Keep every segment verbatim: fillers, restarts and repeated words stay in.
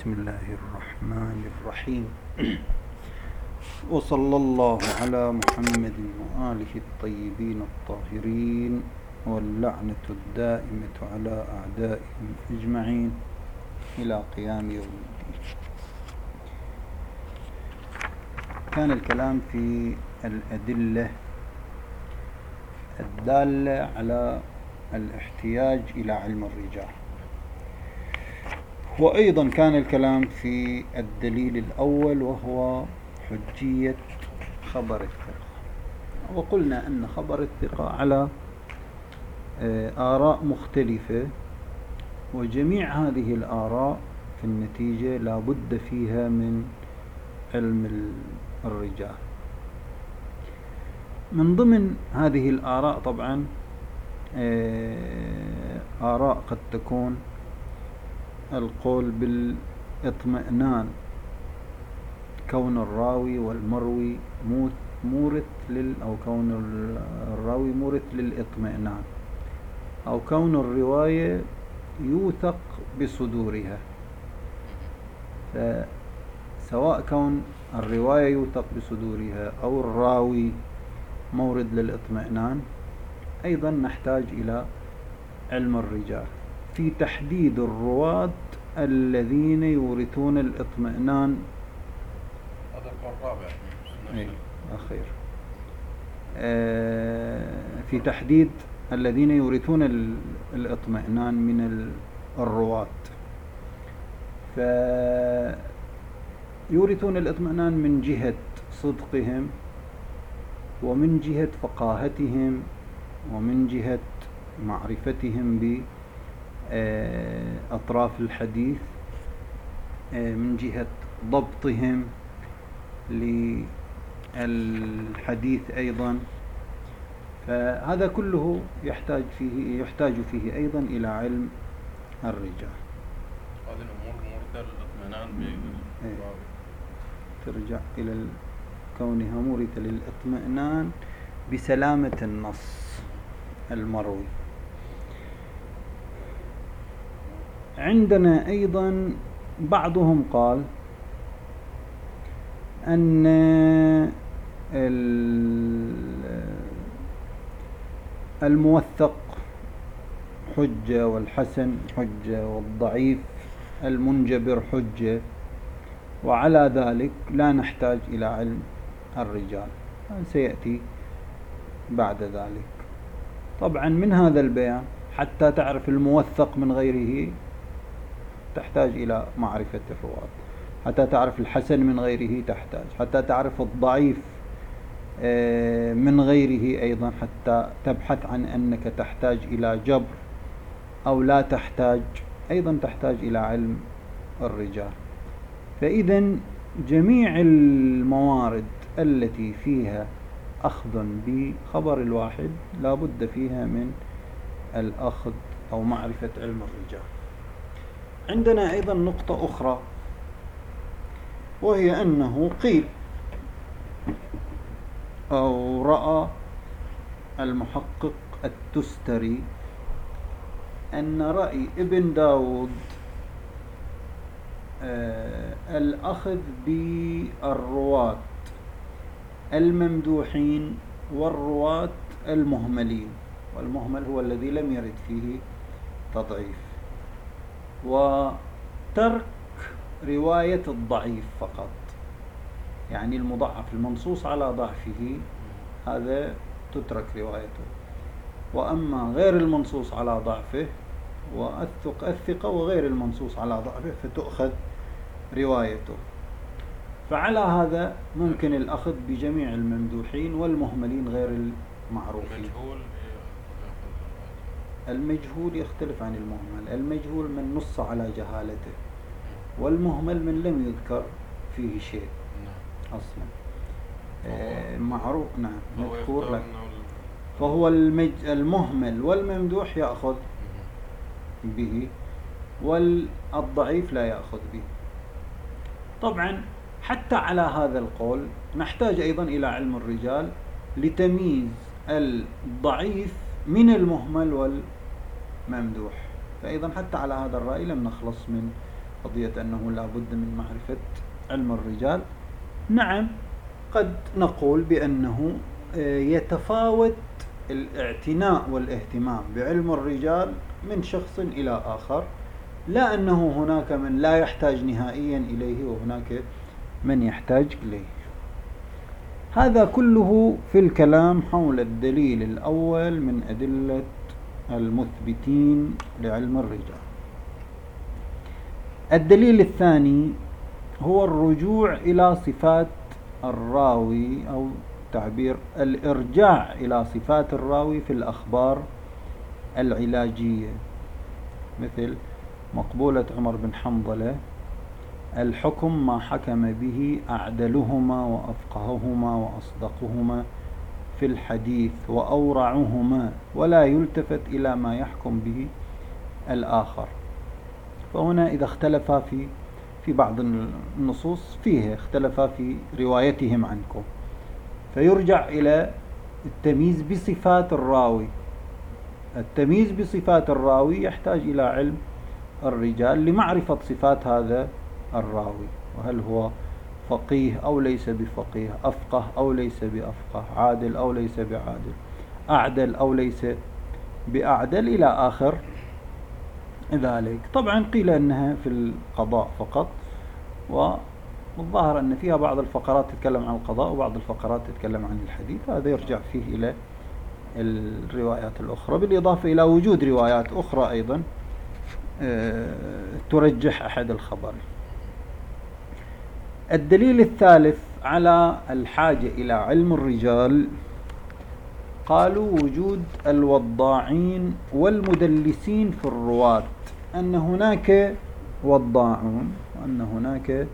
بسم الله الرحمن الرحيم. وصلى الله على محمد وآله الطيبين الطاهرين، واللعنة الدائمة على أعدائهم أجمعين إلى قيام يوم الدين. كان الكلام في الأدلة الدالة على الاحتياج إلى علم الرجال، وأيضا كان الكلام في الدليل الأول وهو حجية خبر الثقة. وقلنا أن خبر الثقة على آراء مختلفة، وجميع هذه الآراء في النتيجة لا بد فيها من علم الرجال. من ضمن هذه الآراء طبعا آراء قد تكون القول بالاطمئنان، كون الراوي والمروي مورث لل أو كون الراوي مورث للاطمئنان، أو كون الرواية يوثق بصدورها. فسواء كون الرواية يوثق بصدورها أو الراوي مورد للاطمئنان، أيضا نحتاج إلى علم الرجال في تحديد الرواة الذين يورثون الاطمئنان. هذا القول الرابع. أي أخير. في تحديد الذين يورثون الاطمئنان من الرواة، فيورثون الاطمئنان من جهة صدقهم، ومن جهة فقاهتهم، ومن جهة معرفتهم بأطراف الحديث، من جهة ضبطهم للحديث أيضا. فهذا كله يحتاج فيه يحتاج فيه أيضا إلى علم الرجال. هذه الأمور موردة للاطمئنان بالراوي، ترجع إلى كونها مورثة للاطمئنان بسلامة النص المروي. عندنا أيضا بعضهم قال أن الموثق حجة، والحسن حجة، والضعيف المنجبر حجة، وعلى ذلك لا نحتاج إلى علم الرجال. سيأتي بعد ذلك. طبعا من هذا البيان حتى تعرف الموثق من غيره تحتاج إلى معرفة الرواة، حتى تعرف الحسن من غيره تحتاج، حتى تعرف الضعيف من غيره أيضا، حتى تبحث عن أنك تحتاج إلى جبر أو لا تحتاج، أيضا تحتاج إلى علم الرجال. فإذا جميع الموارد التي فيها أخذ بخبر الواحد لا بد فيها من الأخذ أو معرفة علم الرجال. عندنا أيضا نقطة أخرى، وهي أنه قيل أو رأى المحقق التستري أن رأي ابن داود آه الأخذ بالرواة الممدوحين والرواة المهملين، والمهمل هو الذي لم يرد فيه تضعيف، وترك رواية الضعيف فقط، يعني المضعف المنصوص على ضعفه هذا تترك روايته، وأما غير المنصوص على ضعفه والثقة وغير المنصوص على ضعفه فتؤخذ روايته. فعلى هذا ممكن الأخذ بجميع الممدوحين والمهملين غير المعروفين. المجهول المجهول يختلف عن المهمل. المجهول من نص على جهالته، والمهمل من لم يذكر فيه شيء أصلا. آه معروف، نعم مذكور لك. فهو المج... المهمل والممدوح يأخذ به، والضعيف لا يأخذ به. طبعا حتى على هذا القول نحتاج أيضا إلى علم الرجال لتمييز الضعيف من المهمل والممدوح. فأيضا حتى على هذا الرأي لم نخلص من قضية أنه لا بد من معرفة علم الرجال. نعم، قد نقول بأنه يتفاوت الاعتناء والاهتمام بعلم الرجال من شخص إلى آخر، لا أنه هناك من لا يحتاج نهائيا إليه وهناك من يحتاج إليه. هذا كله في الكلام حول الدليل الأول من أدلة المثبتين لعلم الرجال. الدليل الثاني هو الرجوع إلى صفات الراوي، أو تعبير الإرجاع إلى صفات الراوي في الأخبار العلاجية، مثل مقبولة عمر بن حنظلة: الحكم ما حكم به أعدلهما وأفقههما وأصدقهما في الحديث وأورعهما، ولا يلتفت إلى ما يحكم به الآخر. فهنا إذا اختلفا في في بعض النصوص فيه اختلفا في روايتهم عنكم، فيرجع إلى التمييز بصفات الراوي. التمييز بصفات الراوي يحتاج إلى علم الرجال لمعرفة صفات هذا الراوي، وهل هو فقيه أو ليس بفقيه، أفقه أو ليس بأفقه، عادل أو ليس بعادل، أعدل أو ليس بأعدل، إلى آخر ذلك. طبعا قيل أنها في القضاء فقط، والظاهر أن فيها بعض الفقرات تتكلم عن القضاء وبعض الفقرات تتكلم عن الحديث، هذا يرجع فيه إلى الروايات الأخرى، بالإضافة إلى وجود روايات أخرى أيضا ترجح أحد الخبرين. الدليل الثالث على الحاجة إلى علم الرجال قالوا وجود الوضاعين والمدلسين في الرواة، أن هناك وضاعون وأن هناك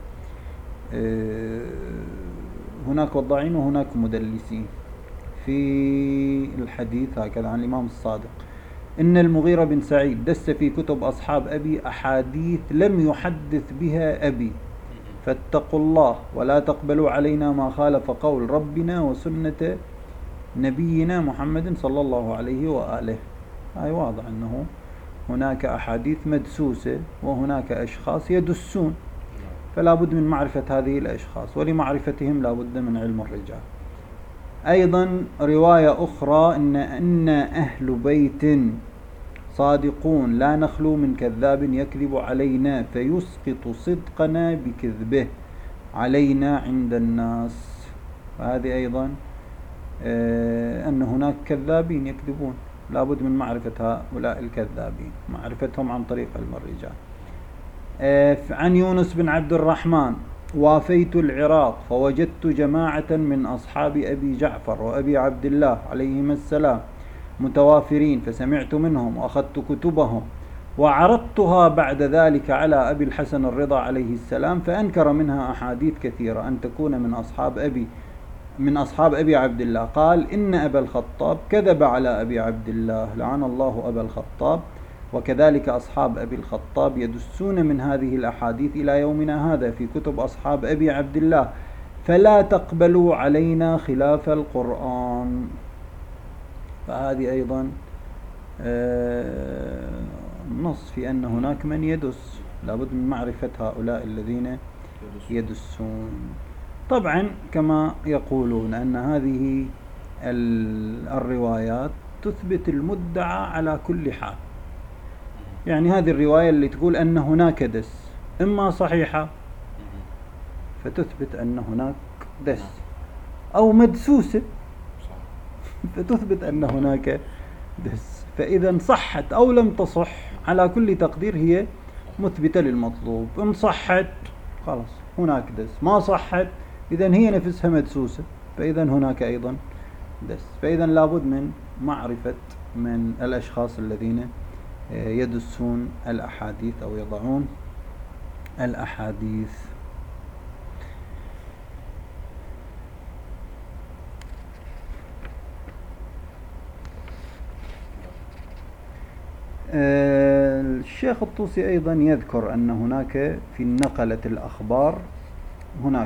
هناك وضاعين وهناك مدلسين. في الحديث هكذا عن الإمام الصادق: إن المغيرة بن سعيد دس في كتب أصحاب أبي أحاديث لم يحدث بها أبي، فاتقوا الله ولا تقبلوا علينا ما خالف قول ربنا وسنة نبينا محمد صلى الله عليه وآله. هاي واضح أنه هناك أحاديث مدسوسة وهناك أشخاص يدسون، فلا بد من معرفة هذه الأشخاص، ولمعرفتهم لا بد من علم الرجال. أيضا رواية أخرى: إن إن أهل بيت صادقون لا نخلو من كذاب يكذب علينا فيسقط صدقنا بكذبه علينا عند الناس. وهذه أيضا أن هناك كذابين يكذبون، لا بد من معرفة هؤلاء الكذابين، معرفتهم عن طريق علم الرجال. عن يونس بن عبد الرحمن: وافيت العراق فوجدت جماعة من أصحاب أبي جعفر وأبي عبد الله عليهما السلام متوافرين، فسمعت منهم وأخذت كتبهم وعرضتها بعد ذلك على أبي الحسن الرضا عليه السلام، فأنكر منها أحاديث كثيرة أن تكون من أصحاب أبي من أصحاب أبي عبد الله. قال: إن أبا الخطاب كذب على أبي عبد الله، لعن الله أبا الخطاب. وكذلك أصحاب أبي الخطاب يدسون من هذه الأحاديث إلى يومنا هذا في كتب أصحاب أبي عبد الله، فلا تقبلوا علينا خلاف القرآن. فهذه أيضا نص في أن هناك من يدس، لابد من معرفة هؤلاء الذين يدسون. طبعا كما يقولون أن هذه الروايات تثبت المدعى على كل حال، يعني هذه الرواية اللي تقول أن هناك دس إما صحيحة فتثبت أن هناك دس، أو مدسوسة فتثبت أن هناك دس. فإذا صحت أو لم تصح على كل تقدير هي مثبتة للمطلوب. إن صحت خلاص هناك دس، ما صحت إذن هي نفسها مدسوسة، فإذا هناك أيضا دس. فإذا لابد من معرفة من الأشخاص الذين يدسون الأحاديث أو يضعون الأحاديث. الشيخ الطوسي أيضا يذكر أن هناك في نقلة الأخبار هناك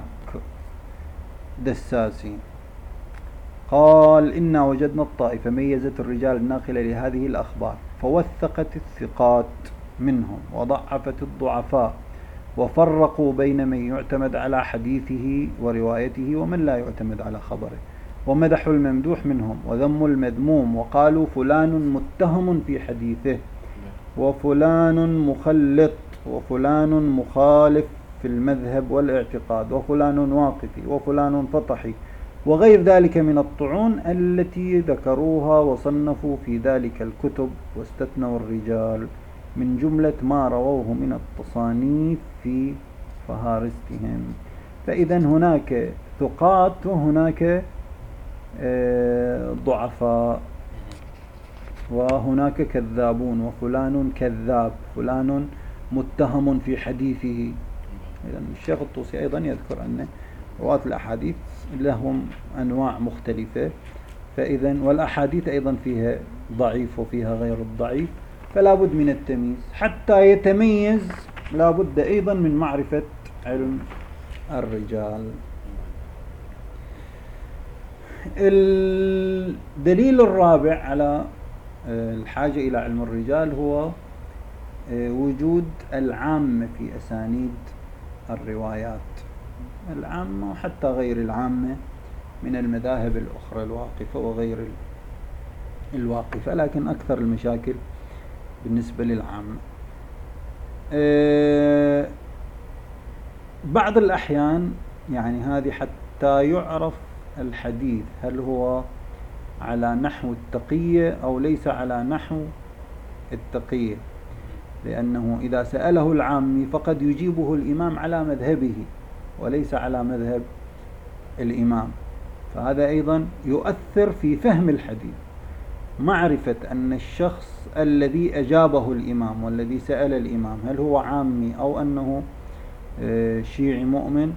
دساسين. قال: إنا وجدنا الطائفة ميزت الرجال الناقلة لهذه الأخبار فوثقت الثقات منهم وضعفت الضعفاء وفرقوا بين من يعتمد على حديثه وروايته ومن لا يعتمد على خبره، ومدحوا الممدوح منهم وذموا المذموم، وقالوا فلان متهم في حديثه، وفلان مخلط، وفلان مخالف في المذهب والاعتقاد، وفلان واقفي، وفلان فطحي، وغير ذلك من الطعون التي ذكروها وصنفوا في ذلك الكتب، واستثنوا الرجال من جملة ما رووه من التصانيف في فهارستهم. فإذا هناك ثقات وهناك ضعفاء، وهناك كذابون، وفلان كذاب، فلان متهم في حديثه. إذن الشيخ الطوسي أيضا يذكر أن رواة الأحاديث لهم أنواع مختلفة، فإذا والأحاديث أيضا فيها ضعيف وفيها غير الضعيف، فلا بد من التمييز. حتى يتميز لا بد أيضا من معرفة علم الرجال. الدليل الرابع على الحاجة إلى علم الرجال هو وجود العامة في أسانيد الروايات، العامة وحتى غير العامة من المذاهب الأخرى الواقفة وغير الواقفة، لكن أكثر المشاكل بالنسبة للعامة. بعض الأحيان يعني هذه حتى يعرف الحديث هل هو على نحو التقية أو ليس على نحو التقية، لأنه إذا سأله العامي فقد يجيبه الإمام على مذهبه وليس على مذهب الإمام، فهذا أيضا يؤثر في فهم الحديث. معرفة أن الشخص الذي أجابه الإمام والذي سأل الإمام هل هو عامي أو أنه شيعي مؤمن،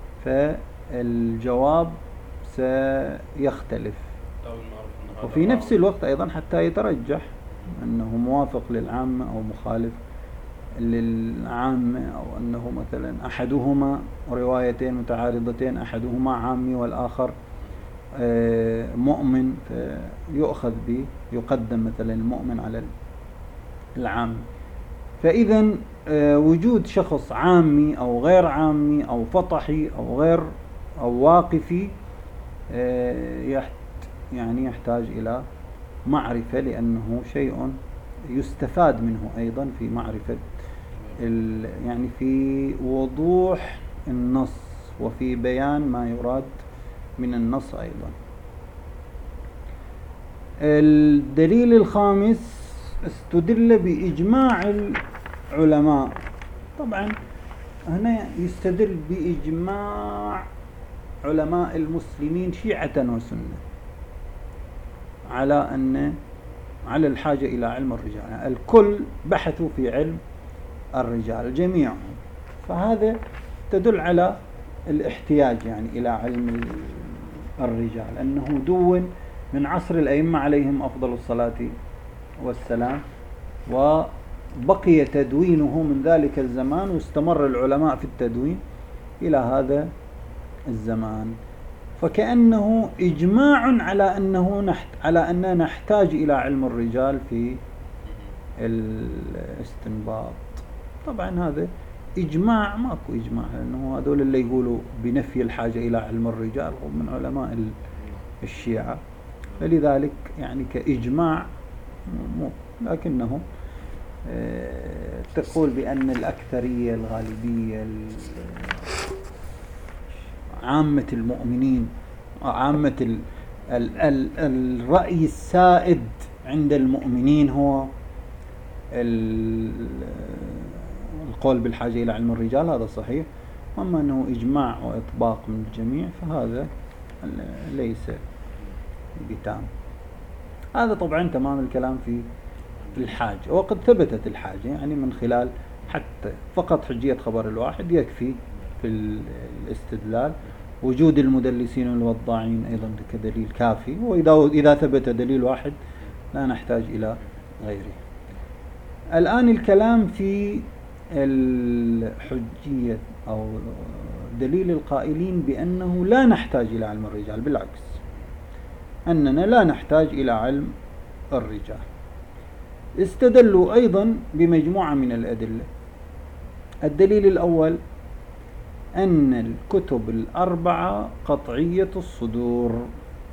فالجواب سيختلف. وفي نفس الوقت أيضا حتى يترجح أنه موافق للعامة أو مخالف للعامة، أو أنه مثلا أحدهما روايتين متعارضتين، أحدهما عامي والآخر مؤمن، فيؤخذ به يقدم مثلا المؤمن على العام. فإذا وجود شخص عامي أو غير عامي أو فطحي أو غير أو واقفي يعني يحتاج إلى معرفة، لأنه شيء يستفاد منه أيضا في معرفة يعني في وضوح النص وفي بيان ما يراد من النص أيضا. الدليل الخامس استدل بإجماع العلماء. طبعا هنا يستدل بإجماع علماء المسلمين شيعة وسنة على أن على الحاجة إلى علم الرجال، يعني الكل بحثوا في علم الرجال جميعهم، فهذا تدل على الاحتياج يعني إلى علم الرجال، أنه دون من عصر الأئمة عليهم أفضل الصلاة والسلام، وبقي تدوينه من ذلك الزمان، واستمر العلماء في التدوين إلى هذا الزمان. فكأنه إجماع على أنه نحت على أننا نحتاج إلى علم الرجال في الاستنباط. طبعا هذا إجماع، ماكو إجماع، لأنه هذول اللي يقولوا بنفي الحاجة إلى علم الرجال هم من علماء الشيعة، فلذلك يعني كإجماع مو، لكنه تقول بأن الأكثرية الغالبية عامة المؤمنين، عامة ال ال ال الرأي السائد عند المؤمنين هو القول بالحاجة إلى علم الرجال، هذا صحيح. أما أنه إجماع وإطباق من الجميع فهذا ليس بتام. هذا طبعا تمام الكلام في الحاجة، وقد ثبتت الحاجة يعني من خلال حتى فقط حجية خبر الواحد يكفي في الاستدلال. وجود المدلسين والوضاعين أيضا كدليل كافي، وإذا إذا ثبت دليل واحد لا نحتاج إلى غيره. الآن الكلام في الحجية أو دليل القائلين بأنه لا نحتاج إلى علم الرجال، بالعكس أننا لا نحتاج إلى علم الرجال. استدلوا أيضا بمجموعة من الأدلة. الدليل الأول أن الكتب الأربعة قطعية الصدور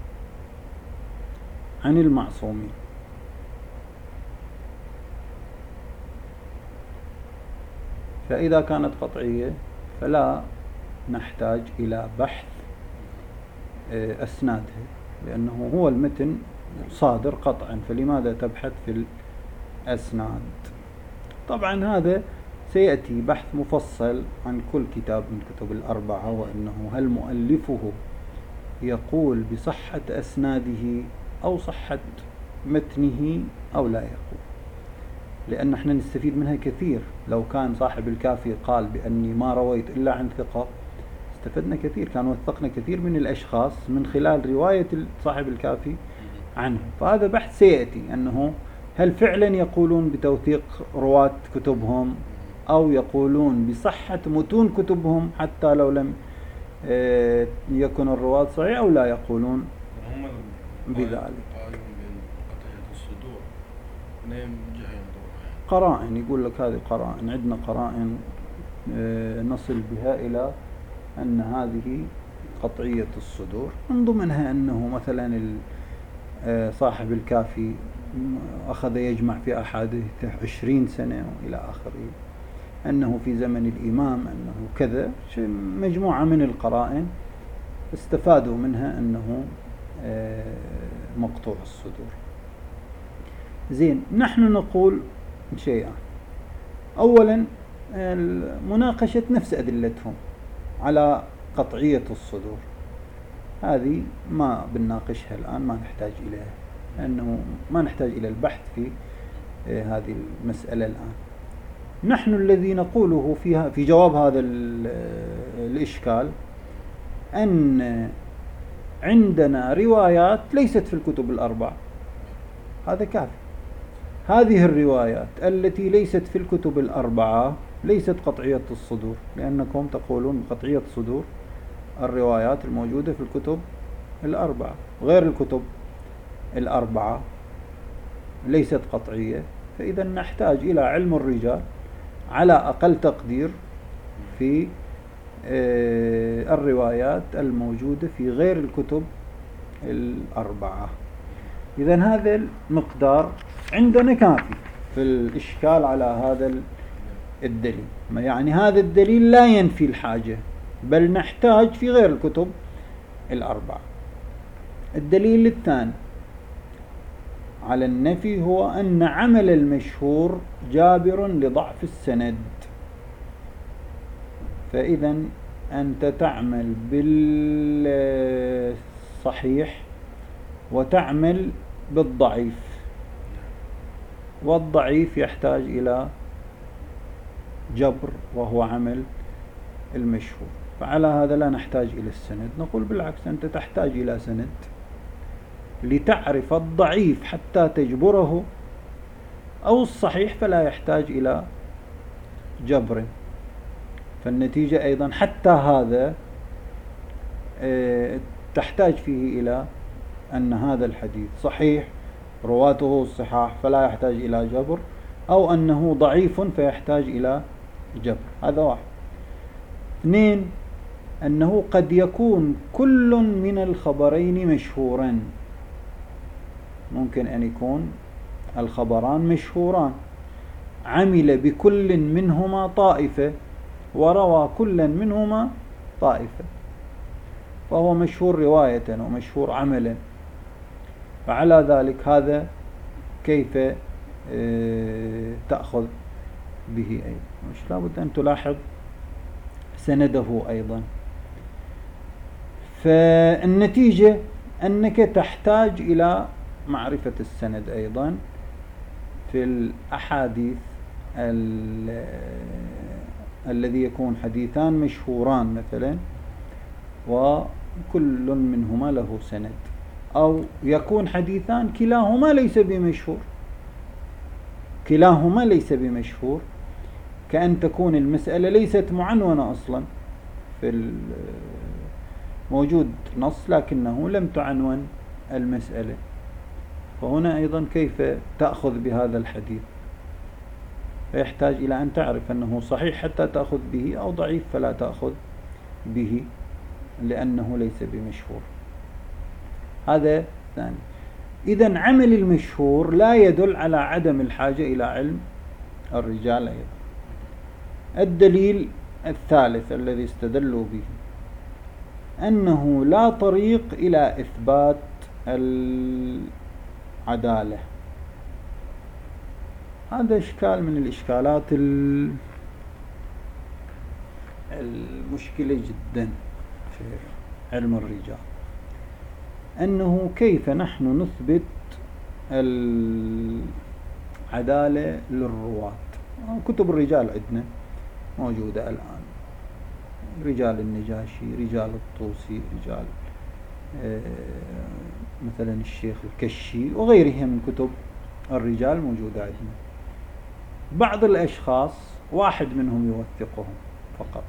عن المعصومين. فإذا كانت قطعية فلا نحتاج إلى بحث أسنادها، لأنه هو المتن صادر قطعا، فلماذا تبحث في الأسناد؟ طبعا هذا سيأتي بحث مفصل عن كل كتاب من كتب الأربعة، وأنه هل مؤلفه يقول بصحة أسناده أو صحة متنه أو لا يقول، لأن احنا نستفيد منها كثير. لو كان صاحب الكافي قال بأني ما رويت إلا عن ثقة استفدنا كثير، كان وثقنا كثير من الأشخاص من خلال رواية صاحب الكافي عنه. فهذا بحث سيأتي أنه هل فعلا يقولون بتوثيق رواة كتبهم أو يقولون بصحة متون كتبهم حتى لو لم يكن الرواة صحيح، أو لا يقولون بذلك. قرائن، يقول لك هذه قرائن، عندنا قرائن نصل بها إلى أن هذه قطعية الصدور. من ضمنها أنه مثلا صاحب الكافي أخذ يجمع في أحاديثه عشرين سنة وإلى آخره، أنه في زمن الإمام أنه كذا، مجموعة من القرائن استفادوا منها أنه مقطوع الصدور. زين، نحن نقول شيئا. أولا مناقشة نفس أدلتهم على قطعية الصدور، هذه ما بنناقشها الآن، ما نحتاج إليها، لأنه ما نحتاج إلى البحث في هذه المسألة الآن. نحن الذي نقوله فيها في جواب هذا الإشكال أن عندنا روايات ليست في الكتب الأربعة، هذا كافي. هذه الروايات التي ليست في الكتب الأربعة ليست قطعية الصدور، لأنكم تقولون بقطعية صدور الروايات الموجودة في الكتب الأربعة، غير الكتب الأربعة ليست قطعية. فإذا نحتاج إلى علم الرجال على أقل تقدير في الروايات الموجودة في غير الكتب الأربعة. إذا هذا المقدار عندنا كافي في الإشكال على هذا الدليل. يعني هذا الدليل لا ينفي الحاجة، بل نحتاج في غير الكتب الأربعة. الدليل الثاني على النفي هو أن عمل المشهور جابر لضعف السند. فإذا أنت تعمل بالصحيح وتعمل بالضعيف، والضعيف يحتاج إلى جبر وهو عمل المشهور. فعلى هذا لا نحتاج إلى السند، نقول بالعكس أنت تحتاج إلى سند لتعرف الضعيف حتى تجبره، أو الصحيح فلا يحتاج إلى جبر. فالنتيجة أيضا حتى هذا تحتاج فيه إلى أن هذا الحديث صحيح رواته الصحاح فلا يحتاج إلى جبر، أو أنه ضعيف فيحتاج إلى جبر. هذا واحد. اثنين، أنه قد يكون كل من الخبرين مشهورا، ممكن أن يكون الخبران مشهوران، عمل بكل منهما طائفة وروى كل منهما طائفة، فهو مشهور رواية ومشهور عملا. فعلى ذلك هذا كيف تأخذ به أيضا؟ مش لابد أن تلاحظ سنده أيضا. فالنتيجة أنك تحتاج إلى معرفة السند أيضا في الأحاديث الذي يكون حديثان مشهوران مثلا وكل منهما له سند، أو يكون حديثان كلاهما ليس بمشهور كلاهما ليس بمشهور كأن تكون المسألة ليست معنونة أصلا، في موجود نص لكنه لم تعنون المسألة. فهنا أيضا كيف تأخذ بهذا الحديث؟ فيحتاج إلى أن تعرف أنه صحيح حتى تأخذ به، أو ضعيف فلا تأخذ به لأنه ليس بمشهور. هذا ثاني. إذن عمل المشهور لا يدل على عدم الحاجة إلى علم الرجال أيضا. الدليل الثالث الذي استدلوا به أنه لا طريق إلى إثبات العدالة. هذا إشكال من الإشكالات المشكلة جدا في علم الرجال، أنه كيف نحن نثبت العدالة للرواة. كتب الرجال عندنا موجودة الآن، رجال النجاشي، رجال الطوسي، رجال مثلا الشيخ الكشي وغيرها من كتب الرجال موجودة عندنا. بعض الأشخاص واحد منهم يوثقهم فقط،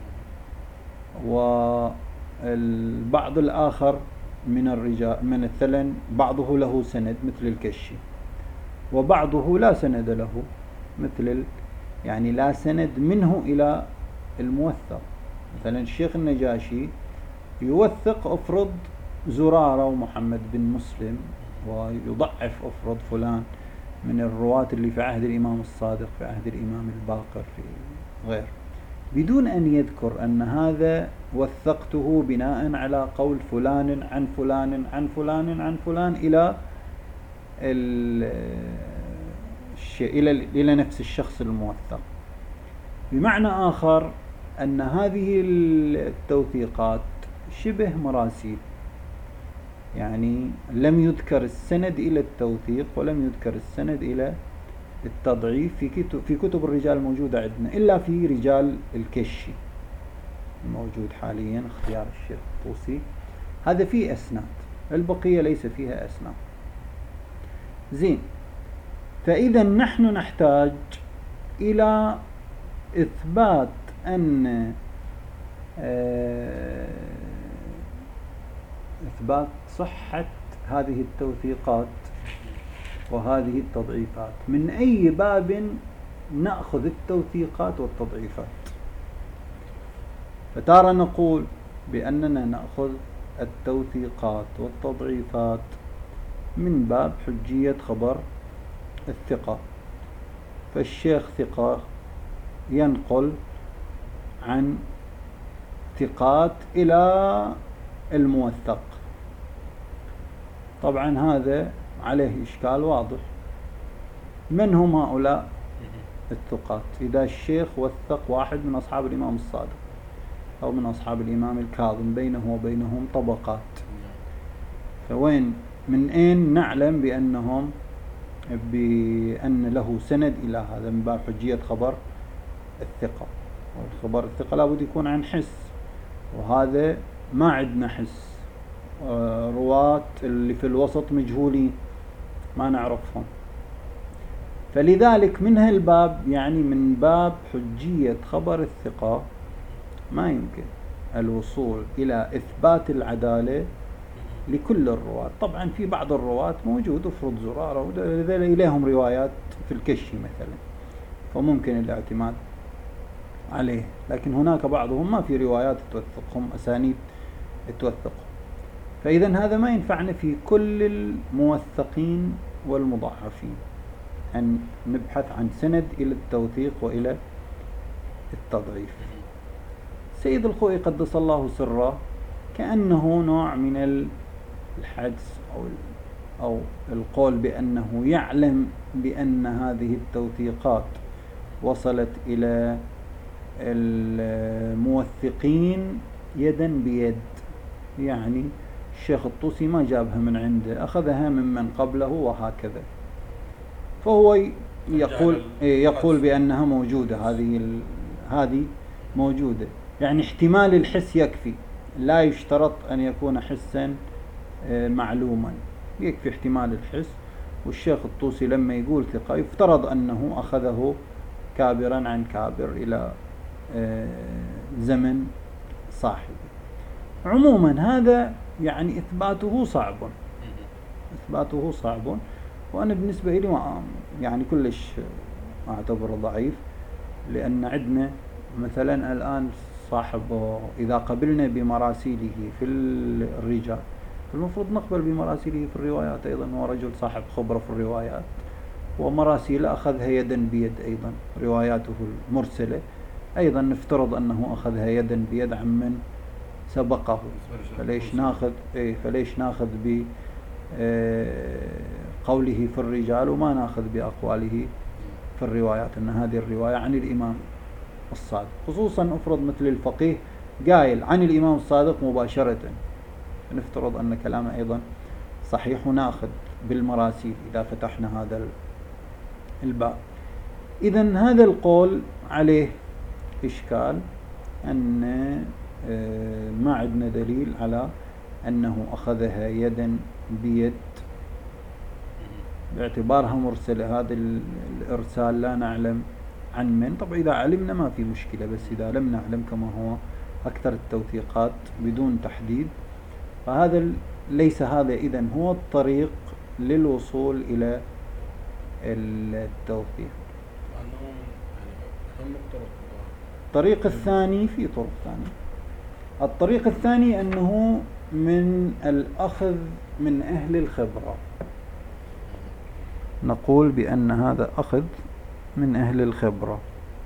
والبعض الآخر من الرجال من مثلا بعضه له سند مثل الكشي، وبعضه لا سند له مثل ال... يعني لا سند منه إلى الموثق. مثلا الشيخ النجاشي يوثق أفرض زرارة ومحمد بن مسلم، ويضعف أفرض فلان من الرواة اللي في عهد الإمام الصادق، في عهد الإمام الباقر، في غير، بدون أن يذكر أن هذا وثقته بناء على قول فلان عن فلان عن فلان عن فلان إلى إلى إلى نفس الشخص الموثق. بمعنى آخر أن هذه التوثيقات شبه مراسيل، يعني لم يذكر السند إلى التوثيق ولم يذكر السند إلى التضعيف في كتب في كتب الرجال الموجودة عندنا، إلا في رجال الكشي الموجود حاليا اختيار الشيخ الطوسي، هذا فيه أسناد، البقية ليس فيها أسناد. زين، فإذا نحن نحتاج إلى إثبات أن إثبات صحة هذه التوثيقات وهذه التضعيفات. من أي باب نأخذ التوثيقات والتضعيفات؟ فتارة نقول بأننا نأخذ التوثيقات والتضعيفات من باب حجية خبر الثقة، فالشيخ ثقة ينقل عن ثقات إلى الموثق. طبعا هذا عليه إشكال واضح، من هم هؤلاء الثقات؟ إذا الشيخ وثق واحد من أصحاب الإمام الصادق أو من أصحاب الإمام الكاظم بينه وبينهم طبقات، فوين من أين نعلم بأنهم بأن له سند إلى هذا؟ من باب حجية خبر الثقة، والخبر الثقة لابد يكون عن حس، وهذا ما عندنا حس. رواة اللي في الوسط مجهولين ما نعرفهم، فلذلك من هالباب يعني من باب حجية خبر الثقة ما يمكن الوصول إلى إثبات العدالة لكل الرواة. طبعا في بعض الرواة موجود افرض زرارة وإليهم روايات في الكشي مثلا، فممكن الاعتماد عليه، لكن هناك بعضهم ما في روايات توثقهم، أسانيد توثقهم. فإذا هذا ما ينفعنا في كل الموثقين والمضاعفين، أن نبحث عن سند إلى التوثيق وإلى التضعيف. سيد الخوئي قدس الله سره كأنه نوع من الحدس أو أو القول بأنه يعلم بأن هذه التوثيقات وصلت إلى الموثقين يدا بيد، يعني الشيخ الطوسي ما جابها من عنده، أخذها ممن قبله وهكذا. فهو يقول يقول بأنها موجودة، هذه هذه موجودة، يعني احتمال الحس يكفي، لا يشترط أن يكون حسا معلوما، يكفي احتمال الحس. والشيخ الطوسي لما يقول ثقة يفترض أنه أخذه كابرا عن كابر إلى زمن صاحبه. عموما هذا يعني إثباته صعب، إثباته صعب، وأنا بالنسبة لي يعني كلش أعتبره ضعيف، لأن عندنا مثلا الآن صاحب إذا قبلنا بمراسيله في الرجال المفروض نقبل بمراسيله في الروايات أيضا. هو رجل صاحب خبرة في الروايات ومراسيله أخذها يدا بيد أيضا. رواياته المرسلة أيضا نفترض أنه أخذها يدا بيد عمن سبقه، فليش ناخذ إيه فليش ناخذ بقوله في الرجال وما ناخذ بأقواله في الروايات، أن هذه الرواية عن الإمام الصادق. خصوصا أفرض مثل الفقيه قايل عن الإمام الصادق مباشرة، نفترض أن كلامه أيضا صحيح وناخذ بالمراسيل إذا فتحنا هذا الباب. إذن هذا القول عليه إشكال، أن ما عندنا دليل على أنه أخذها يدا بيد باعتبارها مرسلة. هذا الإرسال لا نعلم عن من. طبعا إذا علمنا ما في مشكلة، بس إذا لم نعلم كما هو أكثر التوثيقات بدون تحديد، فهذا ليس هذا إذن هو الطريق للوصول إلى التوثيق. الطريق الثاني في طرق ثانية. الطريق الثاني أنه من الأخذ من أهل الخبرة، نقول بأن هذا أخذ من أهل الخبرة.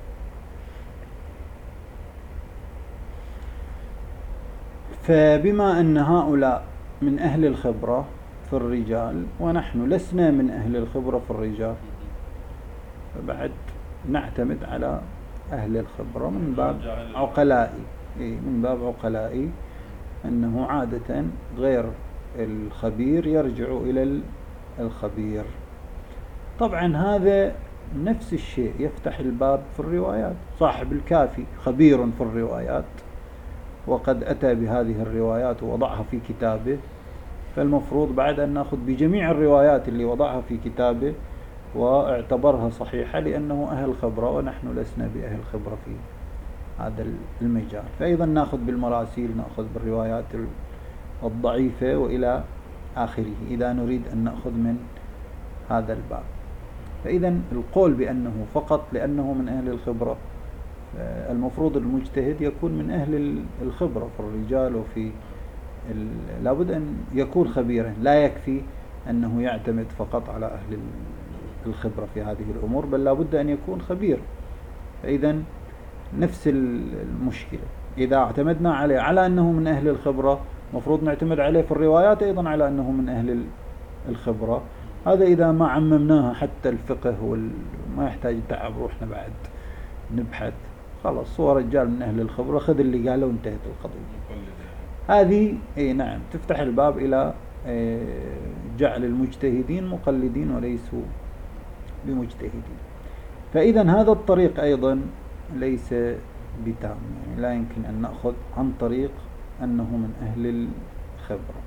فبما أن هؤلاء من أهل الخبرة في الرجال ونحن لسنا من أهل الخبرة في الرجال، فبعد نعتمد على أهل الخبرة من باب عقلائي، من باب عقلائي أنه عادة غير الخبير يرجع إلى الخبير. طبعا هذا نفس الشيء يفتح الباب في الروايات. صاحب الكافي خبير في الروايات وقد أتى بهذه الروايات ووضعها في كتابه، فالمفروض بعد أن نأخذ بجميع الروايات اللي وضعها في كتابه واعتبرها صحيحة لأنه أهل خبرة ونحن لسنا بأهل خبرة في هذا المجال. فأيضا نأخذ بالمراسيل، نأخذ بالروايات الضعيفة وإلى آخره إذا نريد أن نأخذ من هذا الباب. فإذا القول بأنه فقط لأنه من أهل الخبرة، المفروض المجتهد يكون من أهل الخبرة في الرجال وفي لابد أن يكون خبيرا، لا يكفي أنه يعتمد فقط على أهل الخبرة في هذه الأمور، بل لابد أن يكون خبير. فإذا نفس المشكلة، إذا اعتمدنا عليه على أنه من أهل الخبرة مفروض نعتمد عليه في الروايات أيضا على أنه من أهل الخبرة. هذا إذا ما عممناها حتى الفقه وما يحتاج تعب روحنا بعد نبحث، خلاص هو رجال من أهل الخبرة، خذ اللي قاله وانتهت القضية. هذه اي نعم تفتح الباب إلى جعل المجتهدين مقلدين وليسوا بمجتهدين. فإذا هذا الطريق أيضا ليس بتام، يعني لا يمكن أن نأخذ عن طريق أنه من أهل الخبرة.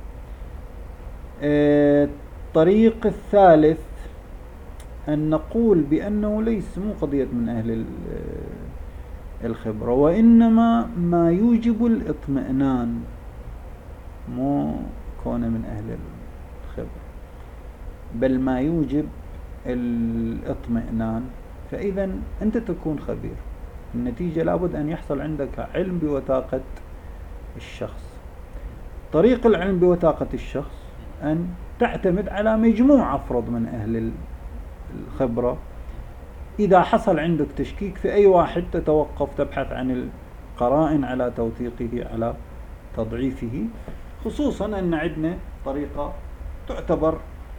الطريق الثالث أن نقول بأنه ليس مو قضية من أهل الخبرة، وإنما ما يوجب الاطمئنان، مو كونه من أهل الخبرة بل ما يوجب الاطمئنان. فإذا أنت تكون خبير، النتيجة لابد أن يحصل عندك علم بوثاقة الشخص. طريق العلم بوثاقة الشخص أن تعتمد على مجموعة أفراد من أهل الخبرة. إذا حصل عندك تشكيك في أي واحد تتوقف تبحث عن القرائن على توثيقه على تضعيفه، خصوصا أن عندنا طريقة تعتبر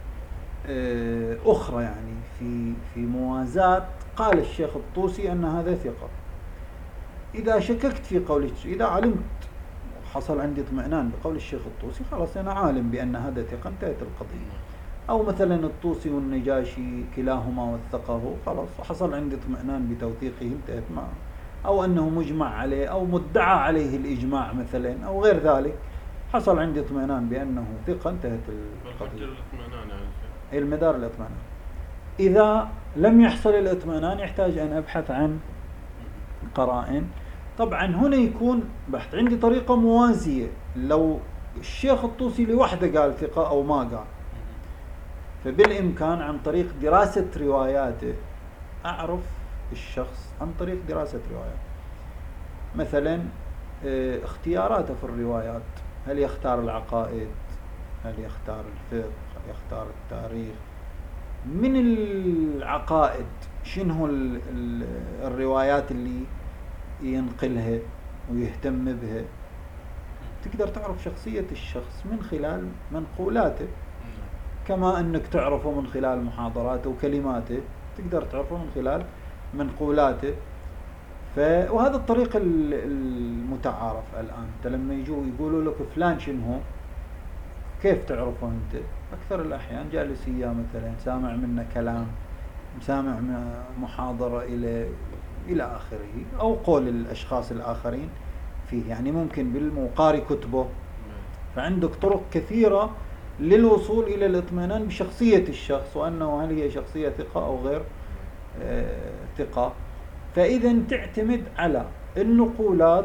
أخرى يعني في في موازاة. قال الشيخ الطوسي أن هذا ثقة. إذا شككت في قول، إذا علمت حصل عندي اطمئنان بقول الشيخ الطوسي، خلاص أنا عالم بأن هذا ثقة، انتهت القضية. أو مثلا الطوسي والنجاشي كلاهما وثقه، خلاص حصل عندي اطمئنان بتوثيقه، انتهت معه. أو أنه مجمع عليه أو مدعى عليه الإجماع مثلا أو غير ذلك، حصل عندي اطمئنان بأنه ثقة، انتهت القضية. المدار الاطمئنان. إذا لم يحصل الاطمئنان يحتاج أن أبحث عن قرائن. طبعا هنا يكون بحث عندي طريقة موازية، لو الشيخ الطوسي لوحده قال ثقة أو ما قال، فبالإمكان عن طريق دراسة رواياته أعرف الشخص عن طريق دراسة روايات. مثلا اختياراته في الروايات، هل يختار العقائد، هل يختار الفقه، هل يختار التاريخ. من العقائد شنو الروايات اللي ينقلها ويهتم بها. تقدر تعرف شخصية الشخص من خلال منقولاته، كما أنك تعرفه من خلال محاضراته وكلماته، تقدر تعرفه من خلال منقولاته. ف... وهذا الطريق المتعارف الآن. أنت لما يجوا يقولوا لك فلان شنو، كيف تعرفه أنت؟ أكثر الأحيان جالس إياه مثلا، سامع منه كلام، سامع محاضرة إلى إلى آخره، أو قول الأشخاص الآخرين فيه. يعني ممكن بالمقاري كتبه. فعندك طرق كثيرة للوصول إلى الاطمئنان بشخصية الشخص، وأنه هل هي شخصية ثقة أو غير آه ثقة. فإذا تعتمد على النقولات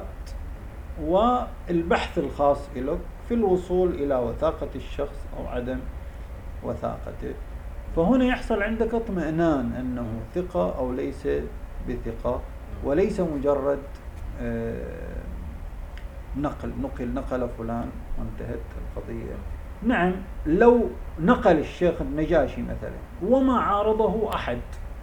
والبحث الخاص لك في الوصول إلى وثاقة الشخص أو عدم وثاقته. فهنا يحصل عندك اطمئنان أنه ثقة أو ليس بثقة، وليس مجرد آه نقل نقل نقل فلان وانتهت القضية. نعم، لو نقل الشيخ النجاشي مثلا وما عارضه أحد،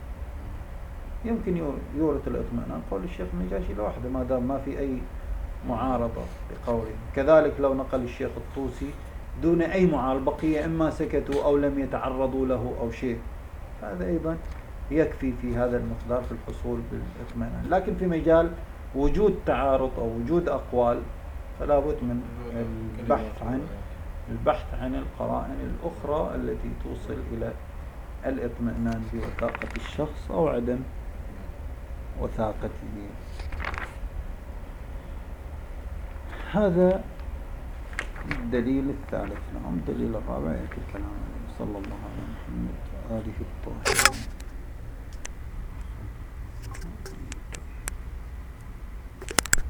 يمكن يورث الاطمئنان قول الشيخ النجاشي لوحده، ما دام ما في أي معارضة بقوله. كذلك لو نقل الشيخ الطوسي دون أي معارضة، بقية إما سكتوا أو لم يتعرضوا له أو شيء، هذا أيضا يكفي في هذا المقدار في الحصول بالاطمئنان. لكن في مجال وجود تعارض أو وجود أقوال، فلا بد من البحث عن البحث عن القرائن الأخرى التي توصل إلى الاطمئنان بوثاقة الشخص أو عدم وثاقته. هذا الدليل الثالث. نعم، الدليل الرابع يأتي الكلام عليه. صلى الله على محمد وآله الطاهرين.